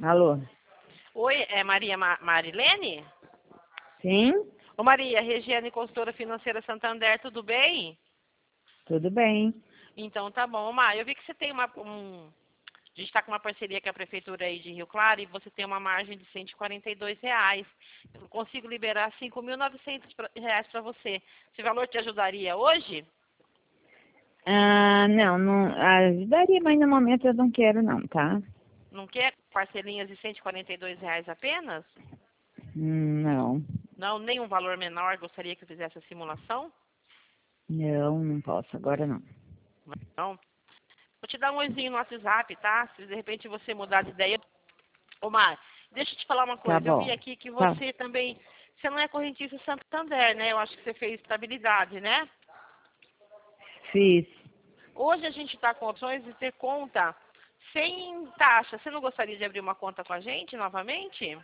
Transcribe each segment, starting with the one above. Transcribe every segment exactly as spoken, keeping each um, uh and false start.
Alô? Oi, é Maria Ma Marilene? Sim? Ô Maria, Regiane, consultora financeira Santander, tudo bem? Tudo bem. Então tá bom. Mar, eu vi que você tem uma... Um... A gente está com uma parceria com a Prefeitura aí de Rio Claro e você tem uma margem de cento e quarenta e dois reais. Eu consigo liberar cinco mil e novecentos reais para você. Esse valor te ajudaria hoje? Ah, não, não ajudaria, mas no momento eu não quero não, tá? Não quer parcelinhas de cento e quarenta e dois reais apenas? Hum, Não, Não, nem um valor menor, gostaria que eu fizesse a simulação? não, não posso agora não. Não. Vou te dar um oizinho no WhatsApp, tá? Se de repente você mudar de ideia. Ô Mar, deixa eu te falar uma Tá coisa. Eu vi bom. aqui que Tá. você também... Você não é correntista Santander, né? Eu acho que você fez estabilidade, né? Fiz. Hoje a gente está com opções de ter conta sem taxa. Você não gostaria de abrir uma conta com a gente novamente?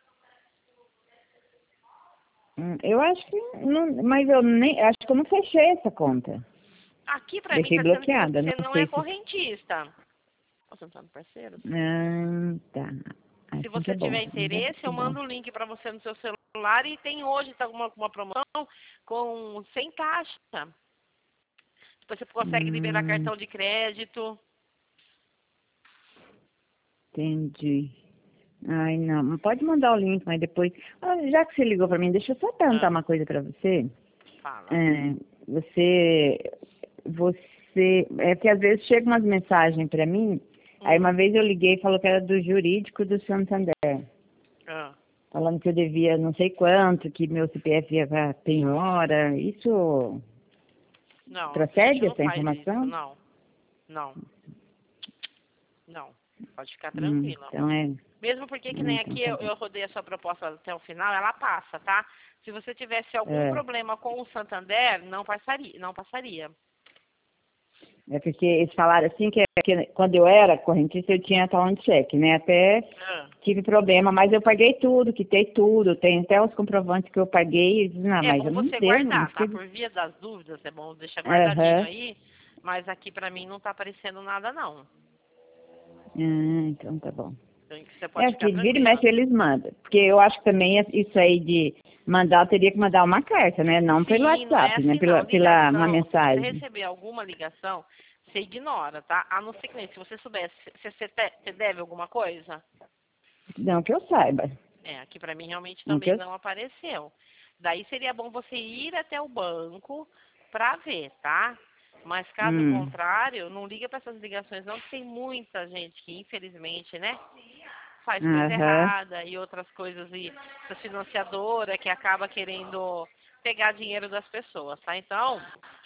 Hum, Eu acho que não, mas eu nem, acho que eu não fechei essa conta. Aqui pra mim Deixei tá dizendo que bloqueada, não você não é sei se... correntista. Posso entrar no parceiro? Ah, tá. Se Assim que é você bom. tiver interesse, eu Que bom. mando o link para você no seu celular e tem hoje tá uma, uma promoção com sem taxa. Depois você consegue liberar Hum, cartão de crédito. entendi. Ai, não. Mas pode mandar o link, mas depois... Ah, já que você ligou pra mim, deixa eu só perguntar Ah, uma coisa pra você. fala. É, você... Você... É que às vezes chegam umas mensagens pra mim, aí uma Hum. vez eu liguei e falou que era do jurídico do Santander. Ah. Falando que eu devia não sei quanto, que meu C P F ia pra penhora. Isso Não, a gente procede, não essa faz isso, informação? não. Não, não. Pode ficar Hum, tranquila. então é... Mesmo porque que hum, nem Então aqui tá eu, bom. eu rodei a sua proposta até o final, ela passa, tá? Se você tivesse algum É. problema com o Santander, não passaria, não passaria. É porque eles falaram assim que, que quando eu era correntista eu tinha talão de cheque, né? Até Ah. tive problema, mas eu paguei tudo, quitei tudo, tem até os comprovantes que eu paguei, e disse, não, É mas eu bom não você devo, não guardar, tá? fiz. Por via das dúvidas, é bom deixar guardadinho Aham. aí, mas aqui pra mim não tá aparecendo nada não. Ah, então tá bom. Então você É pode ficar aqui, de vira e tranquila. mexe eles mandam. Porque eu acho que também isso aí de mandar, eu teria que mandar uma carta, né? Não pelo Sim, não é WhatsApp, né? assim não. Pela, pela uma Ligação, se você mensagem. receber alguma ligação, você ignora, tá? A não ser que nem se você soubesse, se você, te, você deve alguma coisa. Não que eu saiba. É, aqui pra mim realmente Não que também eu... não apareceu. Daí seria bom você ir até o banco pra ver, tá? Mas caso Hum. contrário, não liga pra essas ligações não, que tem muita gente que infelizmente, né, faz coisa Aham. errada e outras coisas e essa financiadora que acaba querendo pegar dinheiro das pessoas, tá? Então,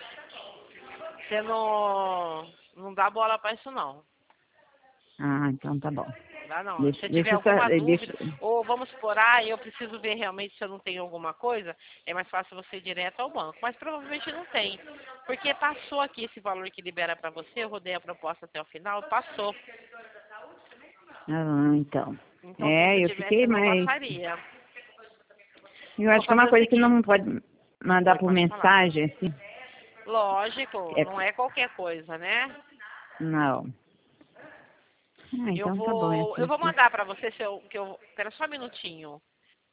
você não, não dá bola pra isso não. Ah, então tá bom. Dá não. Se Deixa, você tiver deixa eu só... alguma Deixa... dúvida, ou vamos supor, ah, eu preciso ver realmente se eu não tenho alguma coisa, é mais fácil você ir direto ao banco. Mas provavelmente não tem. Porque passou aqui esse valor que libera pra você, eu rodei a proposta até o final, passou. Ah, então. Então se É, você eu tivesse, fiquei não mais... passaria. Eu Eu vou acho que é uma fazer o coisa que seguinte. não pode mandar Oi, por pode falar. mensagem, assim. Lógico, É... não é qualquer coisa, né? Não. Ah, Eu então tá bom, é vou, eu assim vou que... mandar pra você se eu, que eu, espera só um minutinho.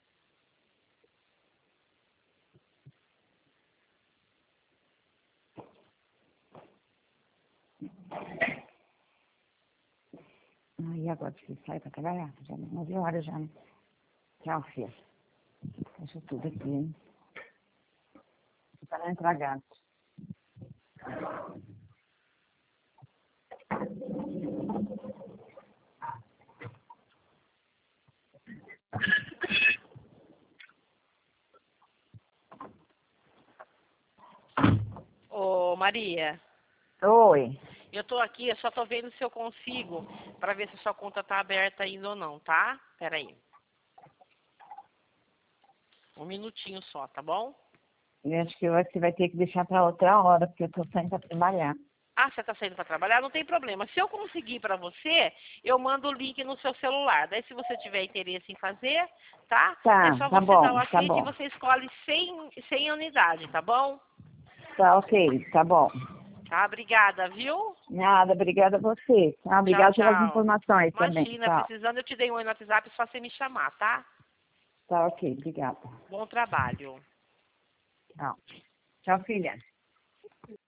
Ah, e agora você sai pra trabalhar? Já nove horas já, né? Tchau, filha. Deixa tudo aqui, hein? Para não entrar gato. Ô, Maria, Oi. eu tô aqui, eu só tô vendo se eu consigo pra ver se a sua conta tá aberta ainda ou não, tá? Pera aí. Um minutinho só, tá bom? Eu acho que você vai ter que deixar pra outra hora, porque eu tô saindo pra trabalhar. Ah, você tá saindo pra trabalhar? Não tem problema. Se eu conseguir pra você, eu mando o link no seu celular. Daí se você tiver interesse em fazer, tá? É Tá, só tá você dar o bom, tá aceite e bom. você escolhe cem, cem unidades, tá bom? Tá ok, tá bom. Tá, obrigada, viu? Nada, obrigada a você. Tá? Obrigada Tchau, pelas tchau. informações também. Imagina, Tchau. precisando, eu te dei um oi no WhatsApp, é só você me chamar, tá? Tá ok, obrigada. Bom trabalho. Tchau. Tchau, filha.